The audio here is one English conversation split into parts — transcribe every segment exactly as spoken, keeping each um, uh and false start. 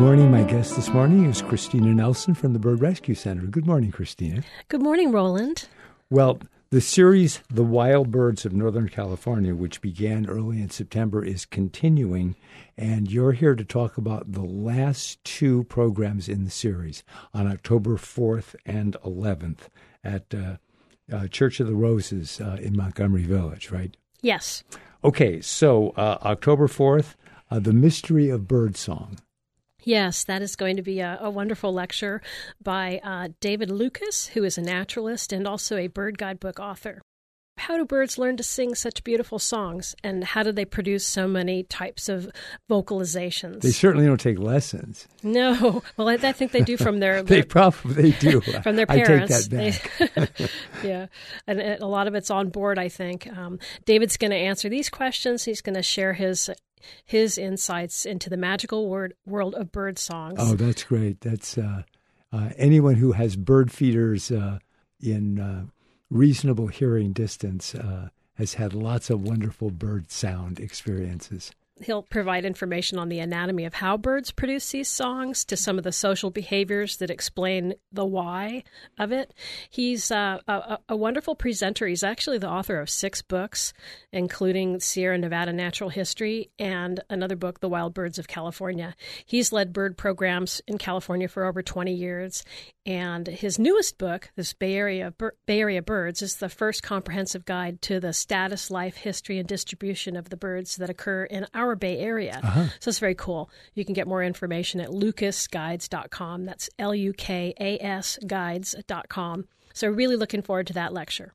morning. My guest this morning is Christina Nelson from the Bird Rescue Center. Good morning, Christina. Good morning, Roland. Well, the series, The Wild Birds of Northern California, which began early in September, is continuing, and you're here to talk about the last two programs in the series on October fourth and eleventh at uh, uh, Church of the Roses uh, in Montgomery Village, right? Yes. Okay, so uh, October fourth, uh, The Mystery of Birdsong. Yes, that is going to be a, a wonderful lecture by uh, David Lucas, who is a naturalist and also a bird guidebook author. How do birds learn to sing such beautiful songs, and how do they produce so many types of vocalizations? They certainly don't take lessons. No. Well, I, I think they do from their... they probably do. From their parents. I take that back. They, yeah. And a lot of it's on board, I think. Um, David's going to answer these questions. He's going to share his... his insights into the magical word, world of bird songs. Oh, that's great. That's uh, uh, anyone who has bird feeders uh, in uh, reasonable hearing distance uh, has had lots of wonderful bird sound experiences. He'll provide information on the anatomy of how birds produce these songs, to some of the social behaviors that explain the why of it. He's uh, a, a wonderful presenter. He's actually the author of six books, including Sierra Nevada Natural History and another book, The Wild Birds of California. He's led bird programs in California for over twenty years. And his newest book, this Bay Area Bay Area Birds, is the first comprehensive guide to the status, life, history, and distribution of the birds that occur in our Bay Area. Uh-huh. So it's very cool. You can get more information at lucas guides dot com. That's L U K A S guides dot com. So really looking forward to that lecture.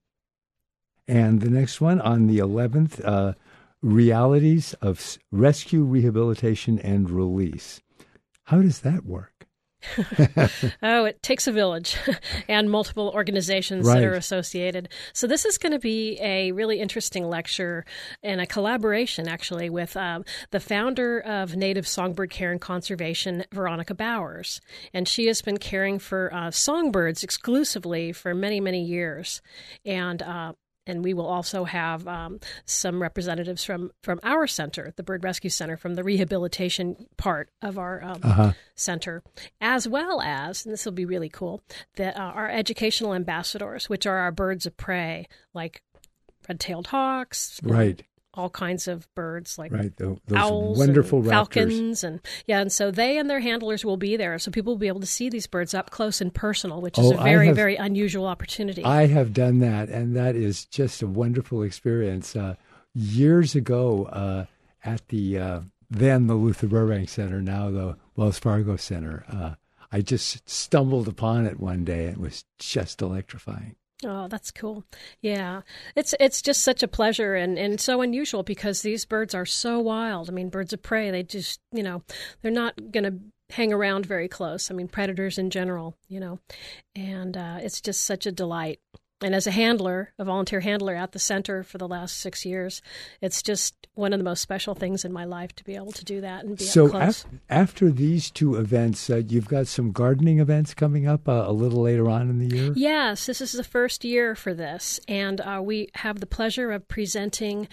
And the next one on the eleventh, uh, Realities of Rescue, Rehabilitation, and Release. How does that work? Oh, it takes a village and multiple organizations right. that are associated. So this is going to be a really interesting lecture and a collaboration, actually, with um, the founder of Native Songbird Care and Conservation, Veronica Bowers. And she has been caring for uh, songbirds exclusively for many, many years. And uh, And we will also have um, some representatives from, from our center, the Bird Rescue Center, from the rehabilitation part of our um, uh-huh. center, as well as, and this will be really cool, that uh, our educational ambassadors, which are our birds of prey, like red-tailed hawks, right? All kinds of birds like right. Those owls, wonderful and raptors. falcons, and yeah, and so they and their handlers will be there, so people will be able to see these birds up close and personal, which is oh, a very, have, very unusual opportunity. I have done that, and that is just a wonderful experience. Uh, years ago, uh, at the uh, then the Luther Burbank Center, now the Wells Fargo Center, uh, I just stumbled upon it one day. It was just electrifying. Oh, that's cool. Yeah. It's it's just such a pleasure and, and so unusual because these birds are so wild. I mean, birds of prey, they just, you know, they're not going to hang around very close. I mean, predators in general, you know, and uh, it's just such a delight. And as a handler, a volunteer handler at the center for the last six years, it's just one of the most special things in my life to be able to do that and be so up close. So af- after these two events, uh, you've got some gardening events coming up uh, a little later on in the year? Yes, this is the first year for this. And uh, we have the pleasure of presenting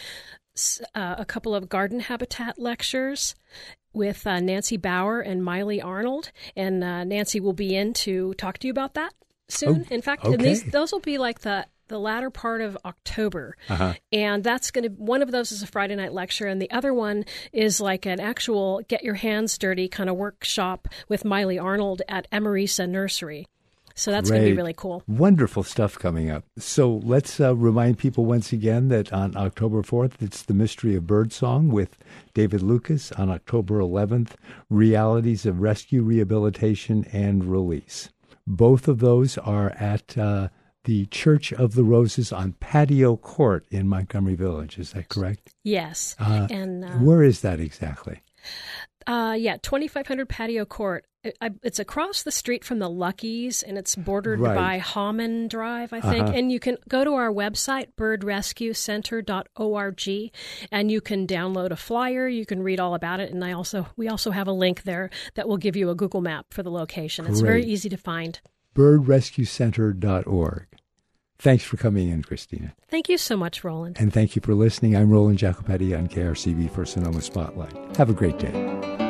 uh, a couple of garden habitat lectures with uh, Nancy Bauer and Miley Arnold. And uh, Nancy will be in to talk to you about that soon. Oh, in fact, okay. and these, those will be like the the latter part of October. Uh-huh. And that's going to, one of those is a Friday night lecture, and the other one is like an actual get your hands dirty kind of workshop with Miley Arnold at Emerisa Nursery. So that's going to be really cool. Wonderful stuff coming up. So let's uh, remind people once again that on October fourth, it's The Mystery of Birdsong with David Lucas. On October eleventh, Realities of Rescue, Rehabilitation, and Release. Both of those are at uh, the Church of the Roses on Patio Court in Montgomery Village. Is that correct? Yes. Uh, and uh, where is that exactly? Uh, yeah, twenty-five hundred Patio Court. It, I, it's across the street from the Luckies, and it's bordered right. by Hammond Drive, I think. Uh-huh. And you can go to our website, bird rescue center dot org, and you can download a flyer. You can read all about it. And I also we also have a link there that will give you a Google map for the location. It's Great. very easy to find. bird rescue center dot org. Thanks for coming in, Christina. Thank you so much, Roland. And thank you for listening. I'm Roland Jacopetti on K R C B for Sonoma Spotlight. Have a great day.